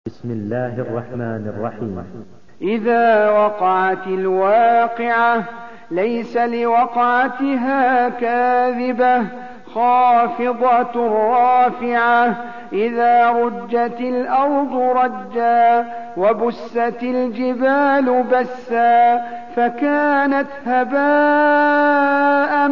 بسم الله الرحمن الرحيم. إذا وقعت الواقعة ليس لوقعتها كاذبة خافضة رافعة إذا رجت الأرض رجا وبست الجبال بسا فكانت هباء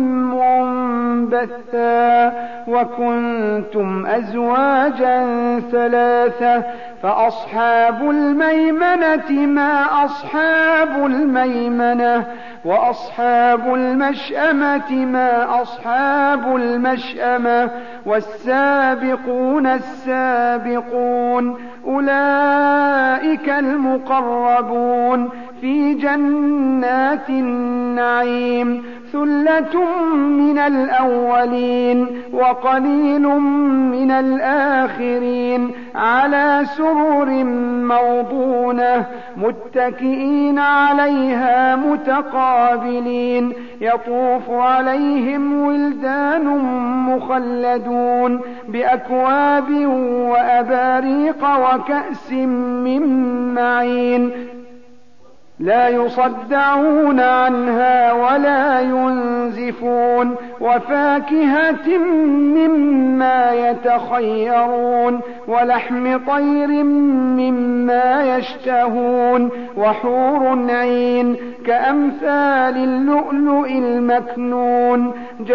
منبثا وكنتم أزواجا ثلاثة فأصحاب الميمنة ما أصحاب الميمنة وأصحاب المشأمة ما أصحاب المشأمة والسابقون السابقون أولئك المقربون في جنات النعيم ثلة من الأولين وقليل من الآخرين على سرر موضونة متكئين عليها متقابلين يطوف عليهم ولدان مخلدون بأكواب وأباريق وكأس من معين لا يصدعون عنها ولا ينزفون وفاكهة مما يتخيرون ولحم طير مما يشتهون وحور عين كأمثال اللؤلؤ المكنون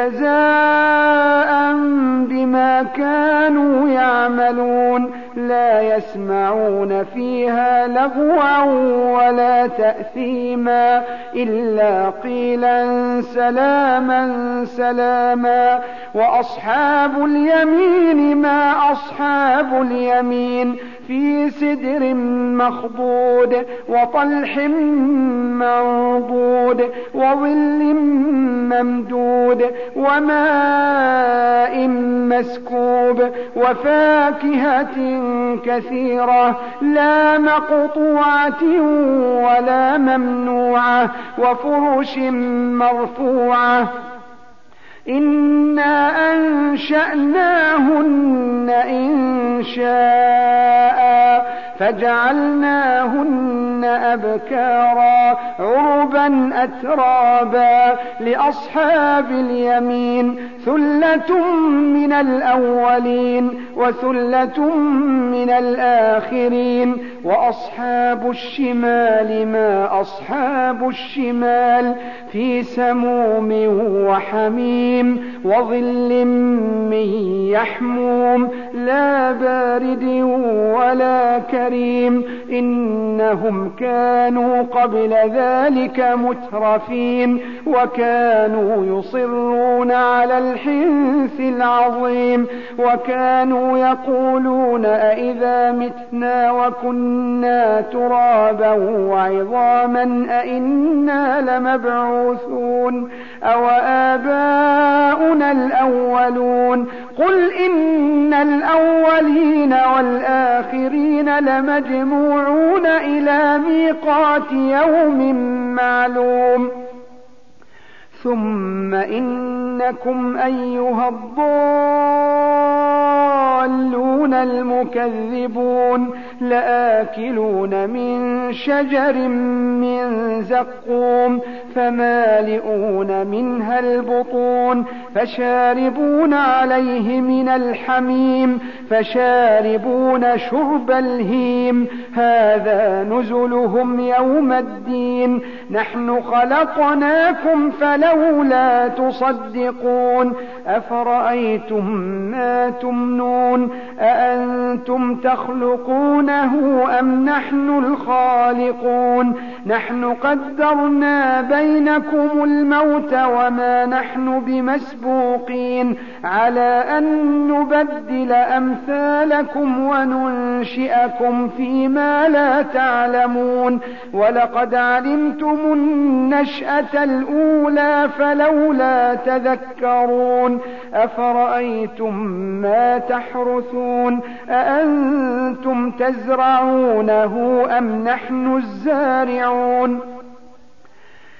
جزاء بما كانوا يعملون لا يسمعون فيها لغوا ولا تأثيما إلا قيلا سلاما سلاما وأصحاب اليمين ما أصحاب اليمين في سدر مخضود وطلح منضود وظل ممدود وماء مسكوب وفاكهة كثيرة لا مقطوعة ولا ممنوعة وفرش مرفوعة إنا أنشأناهن إنشاء فجعلناهن أبكارا عربا أترابا لأصحاب اليمين ثلة من الأولين وثلة من الآخرين وأصحاب الشمال ما أصحاب الشمال في سموم وحميم وظل من يحموم لا بارد ولا كريم إنهم كانوا قبل ذلك مترفين وكانوا يصرون على الحنث العظيم وكانوا يقولون أئذا متنا وكنا ترابا وعظاما أئنا لمبعوثون أو آباؤنا الأولون قل إن الأولين والآخرين لمجموعون إلى ميقات يوم معلوم ثم إنكم أيها الضالون المكذبون لآكلون من شجر من زقوم فمالئون منها البطون فشاربون عليه من الحميم فشاربون شرب الهيم هذا نزلهم يوم الدين نحن خلقناكم فلولا تصدقون أفرأيتم ما تمنون أأنتم تخلقونه أم نحن الخالقون نحن قدرنا بينكم الموت وما نحن بمسبوقين على أن نبدل أمثالكم وننشئكم فيما لا تعلمون ولقد علمتم النشأة الأولى فلولا تذكرون أفرأيتم ما تحرثون أأنتم تزرعونه أم نحن الزارعون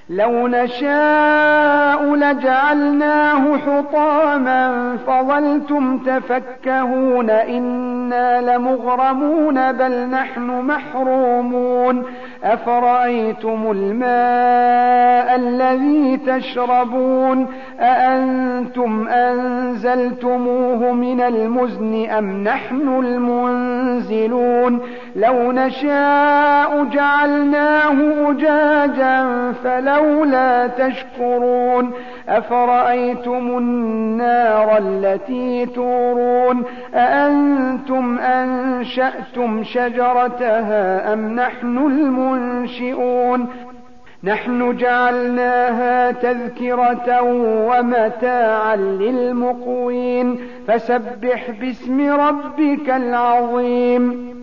لو نشاء لجعلناه حطاما فظلتم تفكهون إنا لمغرمون بل نحن محرومون أفرأيتم الماء الذي تشربون أأنتم أنزلتموه من المزن أم نحن المنزلون لو نشاء جعلناه أجاجا فلولا تشكرون أفرأيتم النار التي تورون أأنتم أنشأتم شجرتها أم نحن المنشئون نحن جعلناها تذكرة ومتاعا للمقوين فسبح باسم ربك العظيم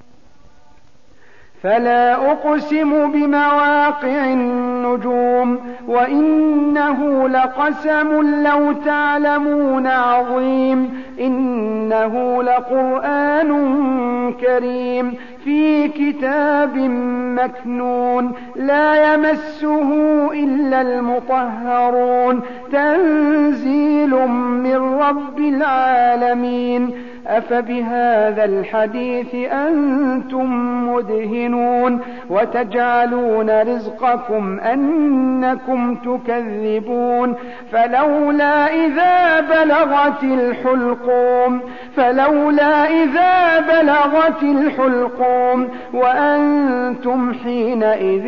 فلا أقسم بمواقع النجوم وإنه لقسم لو تعلمون عظيم إنه لقرآن كريم في كتاب مكنون لا يمسه إلا المطهرون تنزيل من رب العالمين أفبهذا الحديث أنتم مدهنون وتجعلون رزقكم أنكم تكذبون فلولا إذا بلغت الحلقوم وأنتم حينئذ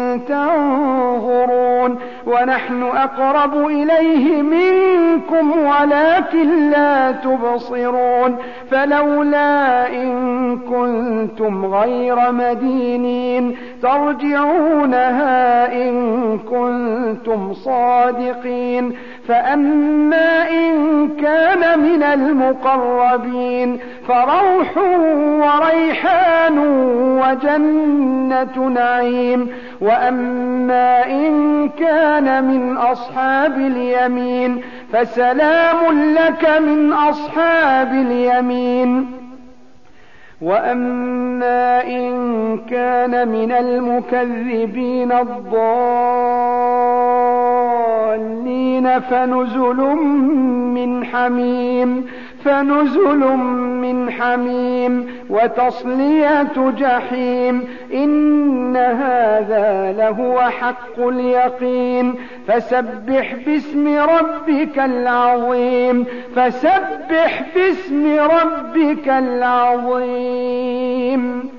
تنظرون ونحن أقرب إليه منكم ولكن لا تبصرون فلولا إن كنتم غير مدينين ترجعونها إن كنتم صادقين فأما إن كان من المقربين فروح وريحان وجنة نعيم وأما إن كان من أصحاب اليمين فسلام لك من أصحاب اليمين وأما إن كان من المكذبين الضالين فنزل من حميم وتصلية جحيم إن هذا لهو حق اليقين فسبح باسم ربك العظيم